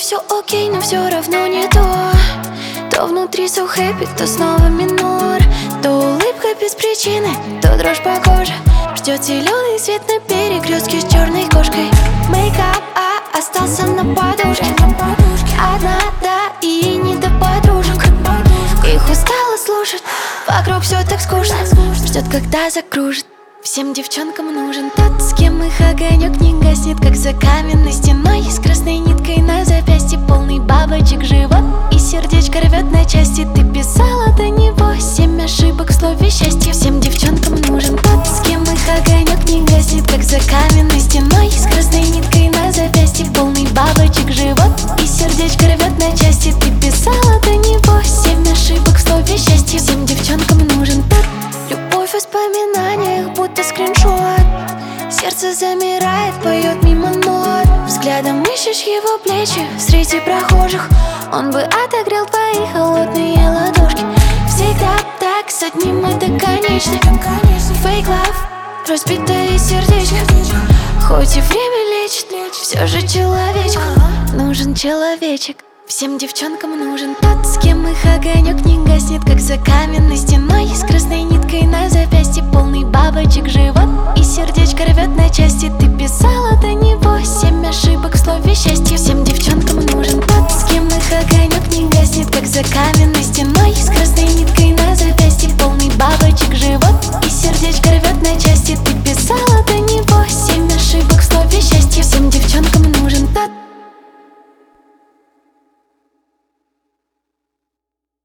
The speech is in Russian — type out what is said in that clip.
все окей, но все равно не то. То внутри so happy, то снова минор. То улыбка без причины, то дрожь по коже. Ждет зеленый свет на перекрестке с черной кошкой. Мейкап, остался на подушке. Одна, да, и не до подружек. Их устала слушать, вокруг все так скучно. Ждет, когда закружит. Всем девчонкам нужен тот, с кем их огонек не гаснет, как за каменной стеной. С красной ниткой на запястье, полный бабочек живот, и сердечко рвет на части. Ты писала до него 7 ошибок в слове счастье. Всем девчонкам нужен тот, с кем их огонек не гаснет, как за каменной стеной. С красной ниткой на запястье, полный бабочек живот, и сердечко рвет на части. Ты писала до него 7 ошибок в слове счастье. Всем девчонкам нужен тот. Любовь в воспоминаниях, будто скриншот. Сердце замирает, поет мимо нот. Взглядом ищешь его плечи среди прохожих. Он бы отогрел твои холодные ладошки. Всегда так, с одним это конечно. Fake love, разбитое сердечко. Хоть и время лечит, все же человечку нужен человечек. Всем девчонкам нужен тот, с кем их огонек не гаснет, как за каменной стеной. С красной ниткой на запястье, полный бабочек живот, и сердечко рвет на части. Ты писала до него 7 ошибок в слове счастье. Всем девчонкам нужен тот, с кем их огонек не гаснет, как за каменной